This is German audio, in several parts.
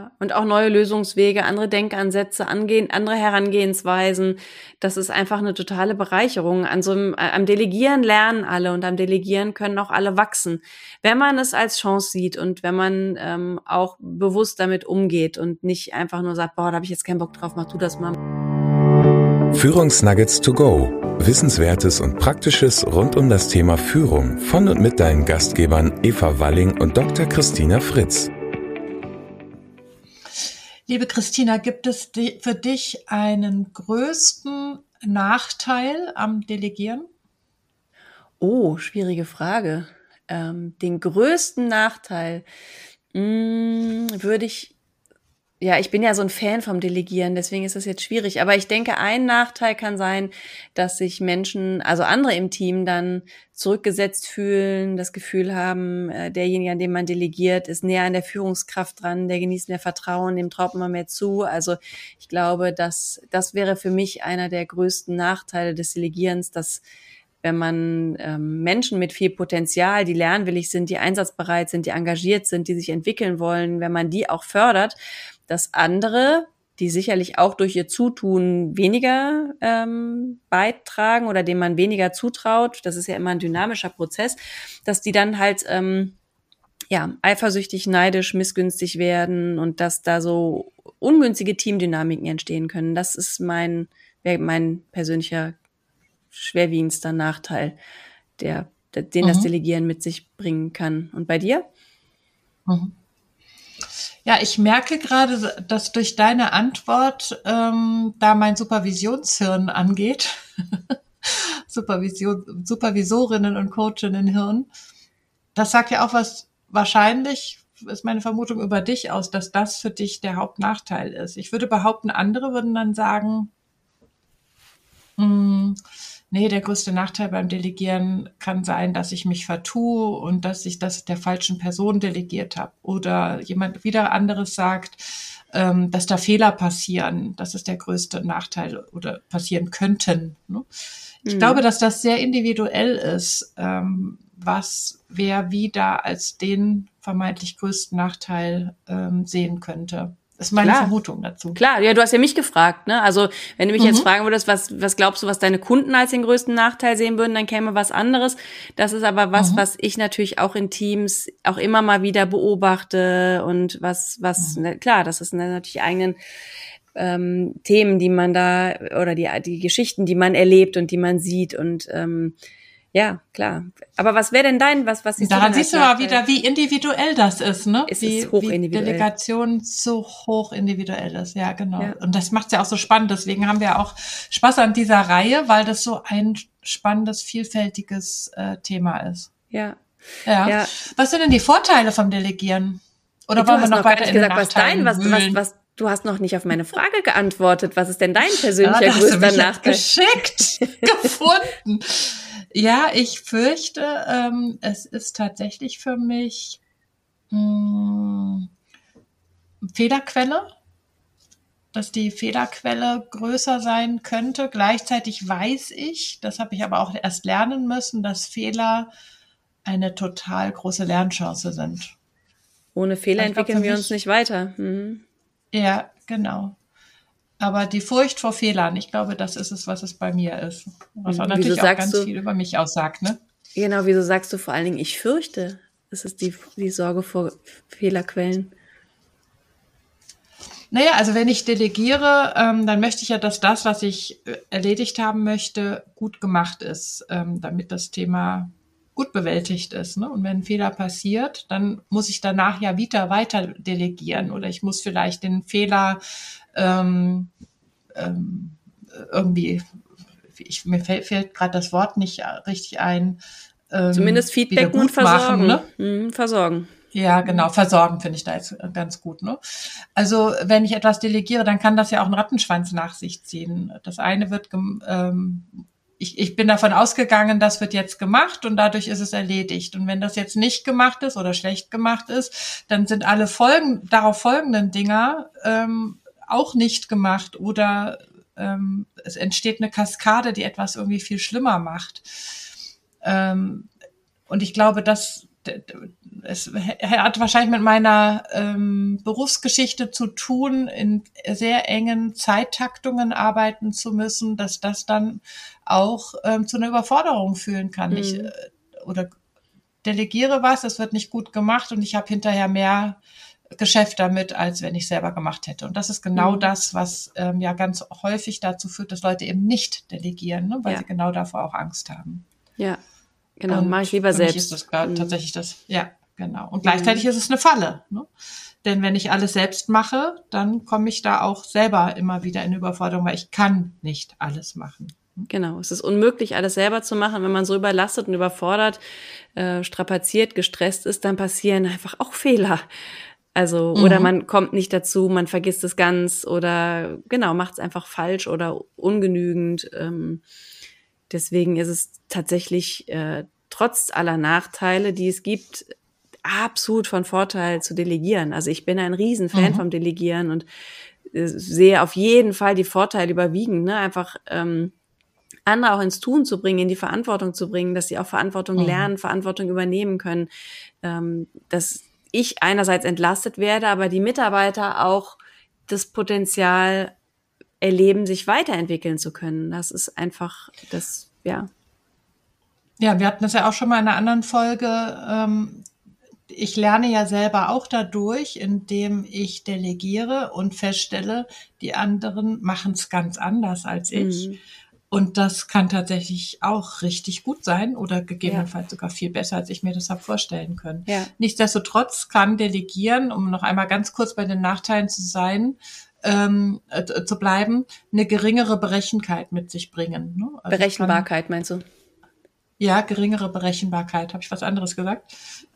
Und auch neue Lösungswege, andere Denkansätze, andere Herangehensweisen. Das ist einfach eine totale Bereicherung. Am Delegieren lernen alle und am Delegieren können auch alle wachsen, wenn man es als Chance sieht und wenn man auch bewusst damit umgeht und nicht einfach nur sagt, boah, da habe ich jetzt keinen Bock drauf, mach du das mal. Führungsnuggets to go. Wissenswertes und Praktisches rund um das Thema Führung von und mit deinen Gastgebern Eva Walling und Dr. Christina Fritz. Liebe Christina, gibt es für dich einen größten Nachteil am Delegieren? Oh, schwierige Frage. Den größten Nachteil ich bin ja so ein Fan vom Delegieren, deswegen ist das jetzt schwierig. Aber ich denke, ein Nachteil kann sein, dass sich Menschen, also andere im Team, dann zurückgesetzt fühlen, das Gefühl haben, derjenige, an dem man delegiert, ist näher an der Führungskraft dran, der genießt mehr Vertrauen, dem traut man mehr zu. Also ich glaube, das wäre für mich einer der größten Nachteile des Delegierens, dass wenn man Menschen mit viel Potenzial, die lernwillig sind, die einsatzbereit sind, die engagiert sind, die sich entwickeln wollen, wenn man die auch fördert, dass andere, die sicherlich auch durch ihr Zutun weniger beitragen oder denen man weniger zutraut, das ist ja immer ein dynamischer Prozess, dass die dann halt eifersüchtig, neidisch, missgünstig werden und dass da so ungünstige Teamdynamiken entstehen können. Das ist mein persönlicher schwerwiegendster Nachteil, den das Delegieren mit sich bringen kann. Und bei dir? Ja, ich merke gerade, dass durch deine Antwort da mein Supervisionshirn angeht. Supervisorinnen und Coachinnen-Hirn. Das sagt ja auch was, wahrscheinlich ist meine Vermutung über dich aus, dass das für dich der Hauptnachteil ist. Ich würde behaupten, andere würden dann sagen, nee, der größte Nachteil beim Delegieren kann sein, dass ich mich vertue und dass ich das der falschen Person delegiert habe. Oder jemand wieder anderes sagt, dass da Fehler passieren. Das ist der größte Nachteil oder passieren könnten. Ne? Ich glaube, dass das sehr individuell ist, wer wie da als den vermeintlich größten Nachteil sehen könnte. Das ist meine Vermutung dazu. Klar, ja, du hast ja mich gefragt, ne? Also, wenn du mich jetzt fragen würdest, was glaubst du, was deine Kunden als den größten Nachteil sehen würden, dann käme was anderes. Das ist aber was ich natürlich auch in Teams auch immer mal wieder beobachte und klar, das ist natürlich eigenen Themen, die man da oder die Geschichten, die man erlebt und die man sieht und ja, klar. Aber was wäre denn was siehst du daran siehst du mal wieder, wie individuell das ist, ne? Es ist hochindividuell. Wie Delegation so hoch individuell ist, ja, genau. Ja. Und das macht es ja auch so spannend. Deswegen haben wir auch Spaß an dieser Reihe, weil das so ein spannendes, vielfältiges Thema ist. Ja. Was sind denn die Vorteile vom Delegieren? Oder wollen wir noch weiter in den Nachteilen wühlen? Du hast noch nicht auf meine Frage geantwortet. Was ist denn dein persönlicher größter Nachteil? Geschickt gefunden. Ja, ich fürchte, es ist tatsächlich für mich Fehlerquelle, dass die Fehlerquelle größer sein könnte. Gleichzeitig weiß ich, das habe ich aber auch erst lernen müssen, dass Fehler eine total große Lernchance sind. Ohne Fehler entwickeln wir uns nicht weiter. Ja, genau. Aber die Furcht vor Fehlern, ich glaube, das ist es, was es bei mir ist. Was auch natürlich auch ganz viel über mich aussagt, ne? Genau, wieso sagst du vor allen Dingen, ich fürchte? Das ist die Sorge vor Fehlerquellen. Naja, also wenn ich delegiere, dann möchte ich ja, dass das, was ich erledigt haben möchte, gut gemacht ist, damit das Thema gut bewältigt ist. Ne? Und wenn ein Fehler passiert, dann muss ich danach ja wieder weiter delegieren oder ich muss vielleicht den Fehler irgendwie, mir fällt gerade das Wort nicht richtig ein. Zumindest Feedback und versorgen. Machen, ne? Versorgen. Ja, genau, versorgen finde ich da jetzt ganz gut. Ne? Also wenn ich etwas delegiere, dann kann das ja auch einen Rattenschwanz nach sich ziehen. Das eine wird, ich bin davon ausgegangen, das wird jetzt gemacht und dadurch ist es erledigt. Und wenn das jetzt nicht gemacht ist oder schlecht gemacht ist, dann sind alle darauf folgenden Dinger auch nicht gemacht oder es entsteht eine Kaskade, die etwas irgendwie viel schlimmer macht. Und ich glaube, das es hat wahrscheinlich mit meiner Berufsgeschichte zu tun, in sehr engen Zeittaktungen arbeiten zu müssen, dass das dann auch zu einer Überforderung führen kann. Ich oder delegiere was, es wird nicht gut gemacht und ich habe hinterher mehr Geschäft damit, als wenn ich selber gemacht hätte. Und das ist genau das, was ja ganz häufig dazu führt, dass Leute eben nicht delegieren, ne, weil sie genau davor auch Angst haben. Ja, genau, mache ich lieber selbst. Ist das tatsächlich das, ja, genau. Und gleichzeitig ist es eine Falle, ne? Denn wenn ich alles selbst mache, dann komme ich da auch selber immer wieder in Überforderung, weil ich kann nicht alles machen. Genau, es ist unmöglich, alles selber zu machen. Wenn man so überlastet und überfordert, strapaziert, gestresst ist, dann passieren einfach auch Fehler. Also, oder man kommt nicht dazu, man vergisst es ganz oder genau, macht es einfach falsch oder ungenügend. Deswegen ist es tatsächlich trotz aller Nachteile, die es gibt, absolut von Vorteil zu delegieren. Also ich bin ein Riesenfan vom Delegieren und sehe auf jeden Fall die Vorteile überwiegen, ne? Einfach andere auch ins Tun zu bringen, in die Verantwortung zu bringen, dass sie auch Verantwortung lernen, Verantwortung übernehmen können, dass ich einerseits entlastet werde, aber die Mitarbeiter auch das Potenzial erleben, sich weiterentwickeln zu können. Das ist einfach das, ja. Ja, wir hatten das ja auch schon mal in einer anderen Folge. Ich lerne ja selber auch dadurch, indem ich delegiere und feststelle, die anderen machen es ganz anders als ich. Und das kann tatsächlich auch richtig gut sein oder gegebenenfalls sogar viel besser, als ich mir das habe vorstellen können. Ja. Nichtsdestotrotz kann Delegieren, um noch einmal ganz kurz bei den Nachteilen zu bleiben, eine geringere Berechenbarkeit mit sich bringen. Ne? Also Berechenbarkeit meinst du? Ja, geringere Berechenbarkeit. Habe ich was anderes gesagt?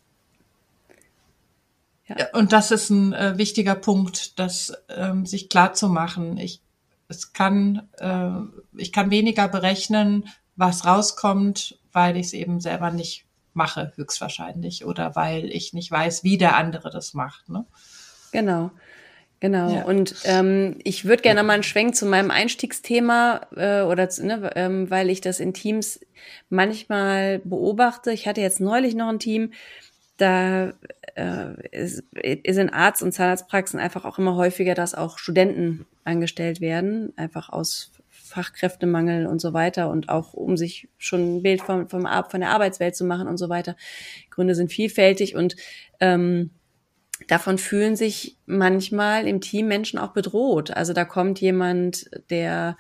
Ja. Und das ist ein wichtiger Punkt, das sich klar zu machen. Ich kann weniger berechnen, was rauskommt, weil ich es eben selber nicht mache, höchstwahrscheinlich, oder weil ich nicht weiß, wie der andere das macht. Ne? Genau. Ja. Und ich würde gerne mal einen Schwenk zu meinem Einstiegsthema weil ich das in Teams manchmal beobachte. Ich hatte jetzt neulich noch ein Team, da ist in Arzt- und Zahnarztpraxen einfach auch immer häufiger, dass auch Studenten angestellt werden, einfach aus Fachkräftemangel und so weiter und auch um sich schon ein Bild von der Arbeitswelt zu machen und so weiter. Gründe sind vielfältig und davon fühlen sich manchmal im Team Menschen auch bedroht. Also da kommt jemand, der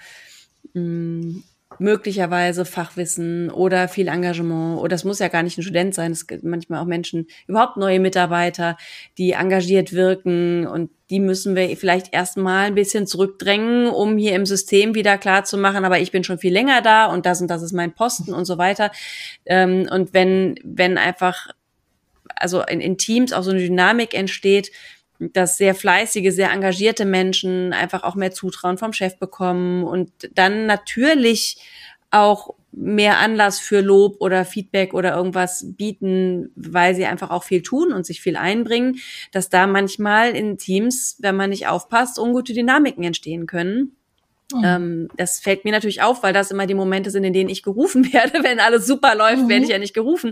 möglicherweise Fachwissen oder viel Engagement, oder es muss ja gar nicht ein Student sein, es gibt manchmal auch Menschen, überhaupt neue Mitarbeiter, die engagiert wirken und die müssen wir vielleicht erstmal ein bisschen zurückdrängen, um hier im System wieder klar zu machen, aber ich bin schon viel länger da und das ist mein Posten und so weiter. Und wenn einfach, also in Teams auch so eine Dynamik entsteht, dass sehr fleißige, sehr engagierte Menschen einfach auch mehr Zutrauen vom Chef bekommen und dann natürlich auch mehr Anlass für Lob oder Feedback oder irgendwas bieten, weil sie einfach auch viel tun und sich viel einbringen, dass da manchmal in Teams, wenn man nicht aufpasst, ungute Dynamiken entstehen können. Das fällt mir natürlich auf, weil das immer die Momente sind, in denen ich gerufen werde. Wenn alles super läuft, werde ich ja nicht gerufen.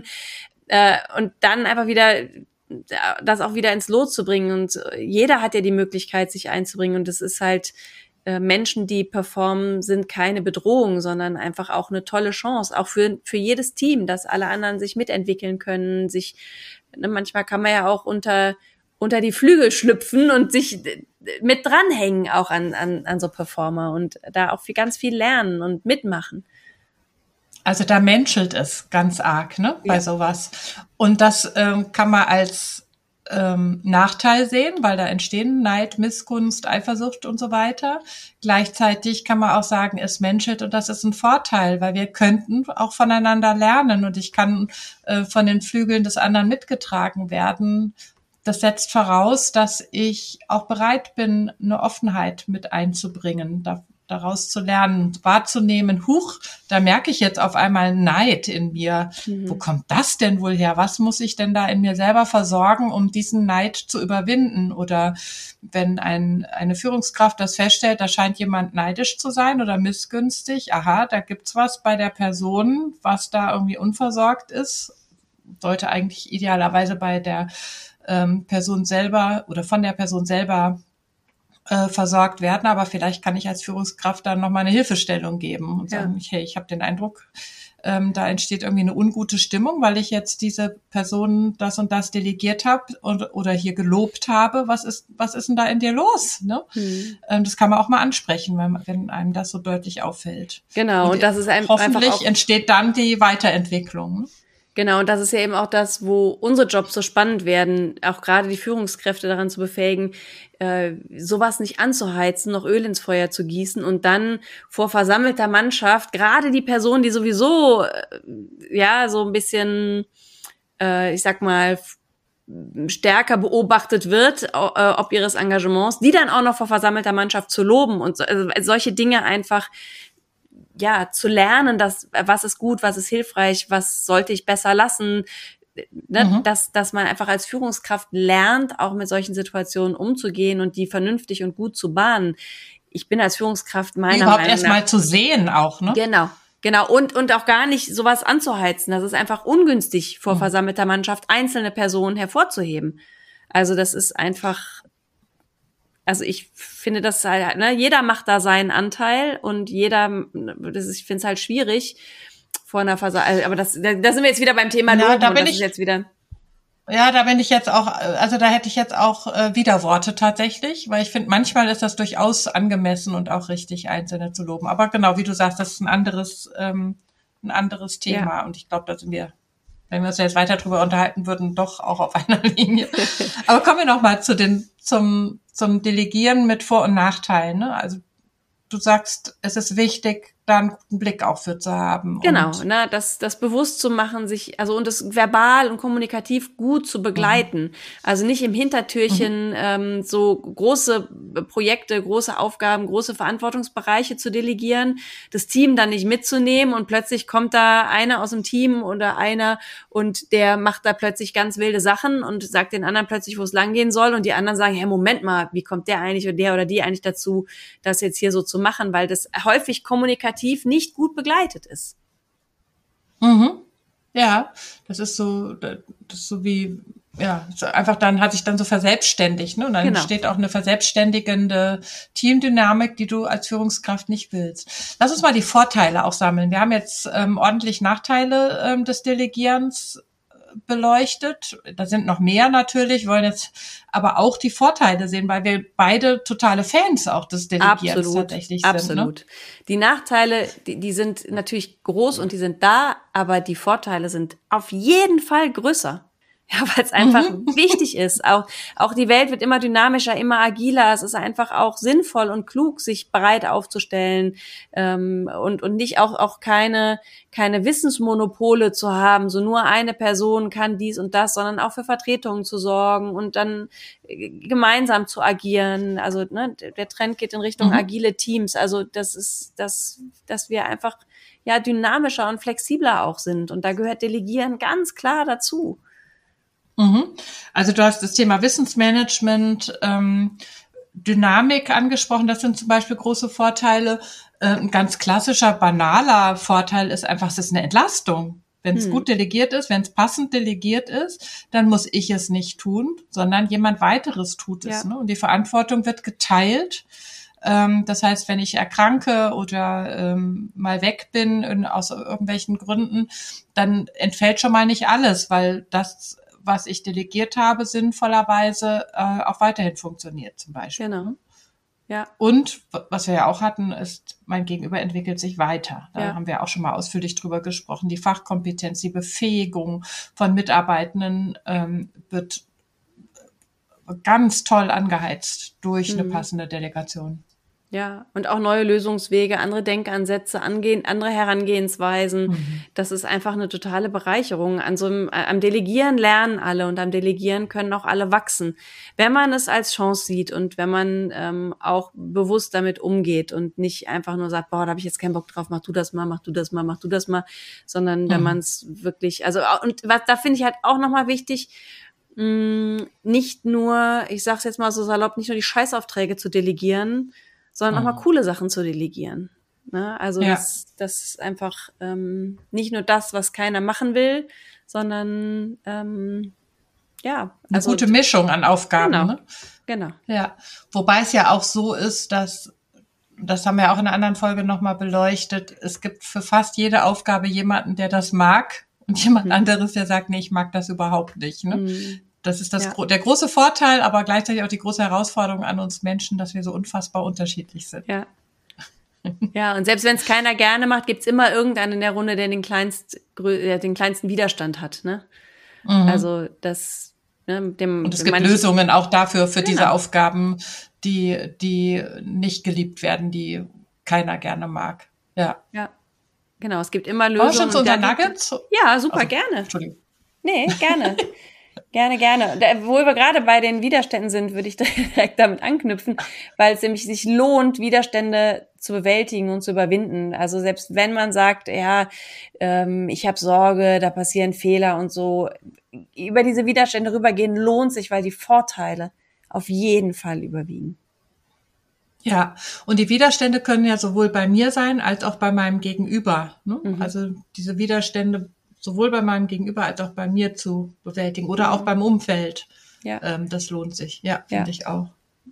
Und dann einfach wieder das auch wieder ins Lot zu bringen. Und jeder hat ja die Möglichkeit, sich einzubringen. Und es ist halt, Menschen, die performen, sind keine Bedrohung, sondern einfach auch eine tolle Chance, auch für jedes Team, dass alle anderen sich mitentwickeln können, manchmal kann man ja auch unter die Flügel schlüpfen und sich mit dranhängen auch an so Performer und da auch ganz viel lernen und mitmachen. Also da menschelt es ganz arg, ne, bei sowas. Und das kann man als Nachteil sehen, weil da entstehen Neid, Missgunst, Eifersucht und so weiter. Gleichzeitig kann man auch sagen, es menschelt und das ist ein Vorteil, weil wir könnten auch voneinander lernen und ich kann von den Flügeln des anderen mitgetragen werden. Das setzt voraus, dass ich auch bereit bin, eine Offenheit mit einzubringen, daraus zu lernen, wahrzunehmen, da merke ich jetzt auf einmal Neid in mir. Wo kommt das denn wohl her? Was muss ich denn da in mir selber versorgen, um diesen Neid zu überwinden? Oder wenn eine Führungskraft das feststellt, da scheint jemand neidisch zu sein oder missgünstig, aha, da gibt's was bei der Person, was da irgendwie unversorgt ist. sollte eigentlich idealerweise bei der Person selber oder von der Person selber versorgt werden, aber vielleicht kann ich als Führungskraft dann nochmal eine Hilfestellung geben und sagen, hey, ich habe den Eindruck, da entsteht irgendwie eine ungute Stimmung, weil ich jetzt diese Person das und das delegiert habe oder hier gelobt habe. Was ist denn da in dir los? Ne? Das kann man auch mal ansprechen, wenn einem das so deutlich auffällt. Genau, und das ist hoffentlich einfach auch, entsteht dann die Weiterentwicklung. Ne? Genau, und das ist ja eben auch das, wo unsere Jobs so spannend werden, auch gerade die Führungskräfte daran zu befähigen, sowas nicht anzuheizen, noch Öl ins Feuer zu gießen und dann vor versammelter Mannschaft, gerade die Person, die sowieso so ein bisschen, ich sag mal, stärker beobachtet wird, ob ihres Engagements, die dann auch noch vor versammelter Mannschaft zu loben und solche Dinge einfach zu lernen, was ist gut, was ist hilfreich, was sollte ich besser lassen, ne? Dass man einfach als Führungskraft lernt, auch mit solchen Situationen umzugehen und die vernünftig und gut zu bahnen. Ich bin als Führungskraft meiner Meinung nach... Überhaupt erst mal zu sehen auch, ne? Genau. Und auch gar nicht sowas anzuheizen. Das ist einfach ungünstig, vor versammelter Mannschaft einzelne Personen hervorzuheben. Also das ist einfach... Also ich finde das halt, ne, jeder macht da seinen Anteil und ich finde es halt schwierig vor einer Versammlung, aber da sind wir jetzt wieder beim Thema Loben da bin ich jetzt auch, also da hätte ich jetzt auch Widerworte tatsächlich, weil ich finde, manchmal ist das durchaus angemessen und auch richtig, Einzelne zu loben. Aber genau, wie du sagst, das ist ein anderes Thema und ich glaube, da sind wir, wenn wir uns jetzt weiter drüber unterhalten würden, doch auch auf einer Linie. Aber kommen wir noch mal zum Delegieren mit Vor- und Nachteilen. Ne? Also du sagst, es ist wichtig, da einen guten Blick auch für zu haben. Genau, ne, das bewusst zu machen, und das verbal und kommunikativ gut zu begleiten. Also nicht im Hintertürchen so große Projekte, große Aufgaben, große Verantwortungsbereiche zu delegieren, das Team dann nicht mitzunehmen und plötzlich kommt da einer aus dem Team oder einer und der macht da plötzlich ganz wilde Sachen und sagt den anderen plötzlich, wo es langgehen soll und die anderen sagen, hey, Moment mal, wie kommt der eigentlich oder der oder die eigentlich dazu, das jetzt hier so zu machen, weil das häufig kommunikativ nicht gut begleitet ist. Ja, das ist so wie, einfach dann hat sich dann so verselbstständigt, ne? Und dann entsteht auch eine verselbstständigende Teamdynamik, die du als Führungskraft nicht willst. Lass uns mal die Vorteile auch sammeln. Wir haben jetzt ordentlich Nachteile des Delegierens beleuchtet. Da sind noch mehr natürlich, wollen jetzt aber auch die Vorteile sehen, weil wir beide totale Fans auch des Delegierens tatsächlich sind. Absolut. Ne? Die Nachteile, die sind natürlich groß und die sind da, aber die Vorteile sind auf jeden Fall größer. Ja, weil es einfach wichtig ist. Auch die Welt wird immer dynamischer, immer agiler. Es ist einfach auch sinnvoll und klug, sich breit aufzustellen und nicht auch keine Wissensmonopole zu haben. So nur eine Person kann dies und das, sondern auch für Vertretungen zu sorgen und dann gemeinsam zu agieren. Also ne, der Trend geht in Richtung agile Teams. Also das ist, dass wir einfach dynamischer und flexibler auch sind. Und da gehört Delegieren ganz klar dazu. Also du hast das Thema Wissensmanagement, Dynamik angesprochen. Das sind zum Beispiel große Vorteile. Ein ganz klassischer, banaler Vorteil ist einfach, es ist eine Entlastung. Wenn es gut delegiert ist, wenn es passend delegiert ist, dann muss ich es nicht tun, sondern jemand weiteres tut es. Ne? Und die Verantwortung wird geteilt. Das heißt, wenn ich erkranke oder mal weg bin aus irgendwelchen Gründen, dann entfällt schon mal nicht alles, weil das, was ich delegiert habe, sinnvollerweise auch weiterhin funktioniert zum Beispiel. Genau. Ja. Und was wir ja auch hatten, ist, mein Gegenüber entwickelt sich weiter. Da haben wir auch schon mal ausführlich drüber gesprochen. Die Fachkompetenz, die Befähigung von Mitarbeitenden wird ganz toll angeheizt durch eine passende Delegation. Ja, und auch neue Lösungswege, andere Denkansätze, andere Herangehensweisen. Das ist einfach eine totale Bereicherung. Am Delegieren lernen alle und am Delegieren können auch alle wachsen. Wenn man es als Chance sieht und wenn man auch bewusst damit umgeht und nicht einfach nur sagt, boah, da habe ich jetzt keinen Bock drauf, mach du das mal, mach du das mal, mach du das mal, sondern wenn man es wirklich, da finde ich halt auch nochmal wichtig, nicht nur, ich sag's jetzt mal so salopp, nicht nur die Scheißaufträge zu delegieren, sondern auch mal coole Sachen zu delegieren. Ne? Also das ist einfach nicht nur das, was keiner machen will, sondern eine gute Mischung an Aufgaben. Genau, ne? Genau. Ja, wobei es ja auch so ist, das haben wir auch in einer anderen Folge nochmal beleuchtet, es gibt für fast jede Aufgabe jemanden, der das mag und jemand anderes, der sagt, nee, ich mag das überhaupt nicht. Ne? Das ist der große Vorteil, aber gleichzeitig auch die große Herausforderung an uns Menschen, dass wir so unfassbar unterschiedlich sind. Ja. Ja, und selbst wenn es keiner gerne macht, gibt's immer irgendeinen in der Runde, der den kleinsten Widerstand hat. Ne? Also das... Und es gibt Lösungen auch dafür, für diese Aufgaben, die nicht geliebt werden, die keiner gerne mag. Ja. Ja, genau. Es gibt immer Lösungen. War schon zu unser Nugget? Ja, super, gerne. Entschuldigung. Nee, gerne. Gerne. Wo wir gerade bei den Widerständen sind, würde ich direkt damit anknüpfen, weil es nämlich sich lohnt, Widerstände zu bewältigen und zu überwinden. Also selbst wenn man sagt, ja, ich habe Sorge, da passieren Fehler und so, über diese Widerstände rübergehen lohnt sich, weil die Vorteile auf jeden Fall überwiegen. Ja, und die Widerstände können ja sowohl bei mir sein, als auch bei meinem Gegenüber. Ne? Also diese Widerstände sowohl bei meinem Gegenüber als auch bei mir zu bewältigen oder auch beim Umfeld. Ja. Das lohnt sich. Ja, finde ich auch.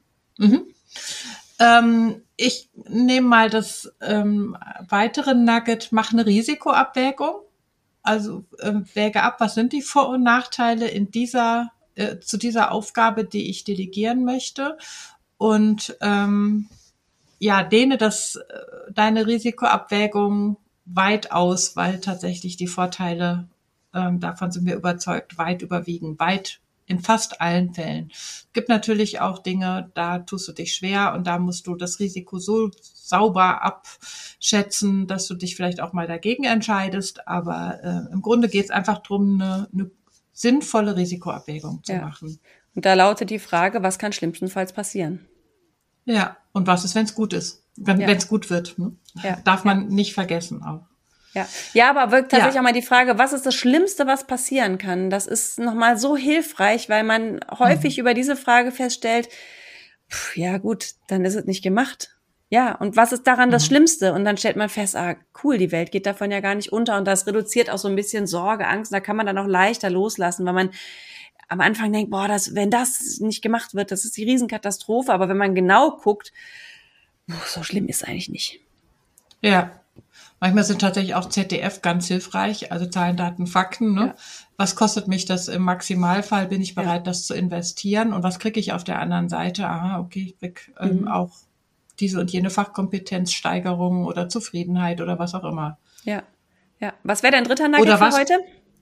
Ich nehme mal das weitere Nugget, mach eine Risikoabwägung. Also wäge ab, was sind die Vor- und Nachteile zu dieser Aufgabe, die ich delegieren möchte. Und dehne deine Risikoabwägung weit aus, weil tatsächlich die Vorteile, davon sind wir überzeugt, weit überwiegen, weit in fast allen Fällen. Es gibt natürlich auch Dinge, da tust du dich schwer und da musst du das Risiko so sauber abschätzen, dass du dich vielleicht auch mal dagegen entscheidest. Aber im Grunde geht es einfach darum, eine sinnvolle Risikoabwägung zu machen. Und da lautet die Frage, was kann schlimmstenfalls passieren? Ja, und was ist, wenn es gut ist? Wenn es gut wird. Ne? Ja. Darf man nicht vergessen auch. Ja, aber wirklich tatsächlich auch mal die Frage, was ist das Schlimmste, was passieren kann? Das ist nochmal so hilfreich, weil man häufig über diese Frage feststellt, ja gut, dann ist es nicht gemacht. Ja, und was ist daran das Schlimmste? Und dann stellt man fest, cool, die Welt geht davon ja gar nicht unter. Und das reduziert auch so ein bisschen Sorge, Angst. Da kann man dann auch leichter loslassen, weil man am Anfang denkt, wenn das nicht gemacht wird, das ist die Riesenkatastrophe. Aber wenn man genau guckt, so schlimm ist es eigentlich nicht. Ja. Manchmal sind tatsächlich auch ZDF ganz hilfreich, also Zahlen, Daten, Fakten. Ne? Ja. Was kostet mich das im Maximalfall? Bin ich bereit, das zu investieren? Und was kriege ich auf der anderen Seite? Ich krieg auch diese und jene Fachkompetenzsteigerung oder Zufriedenheit oder was auch immer. Ja. Was wäre dein dritter Nugget für heute?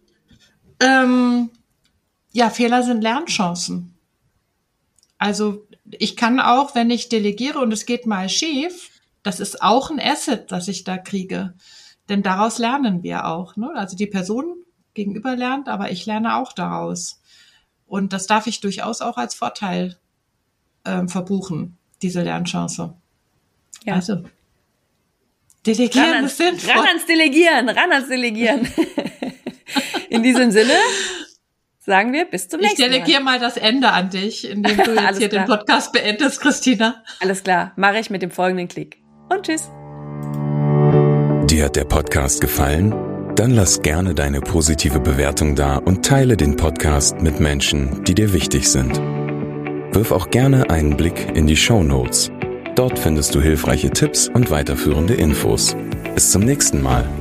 Fehler sind Lernchancen. Also ich kann auch, wenn ich delegiere und es geht mal schief, das ist auch ein Asset, das ich da kriege. Denn daraus lernen wir auch. Ne? Also die Person gegenüber lernt, aber ich lerne auch daraus. Und das darf ich durchaus auch als Vorteil verbuchen, diese Lernchance. Ja. Also Delegieren ist sinnvoll. Ran ans Delegieren. In diesem Sinne sagen wir bis zum nächsten Mal. Ich delegiere mal das Ende an dich, indem du jetzt hier den Podcast beendest, Christina. Alles klar, mache ich mit dem folgenden Klick. Und tschüss. Dir hat der Podcast gefallen? Dann lass gerne deine positive Bewertung da und teile den Podcast mit Menschen, die dir wichtig sind. Wirf auch gerne einen Blick in die Shownotes. Dort findest du hilfreiche Tipps und weiterführende Infos. Bis zum nächsten Mal.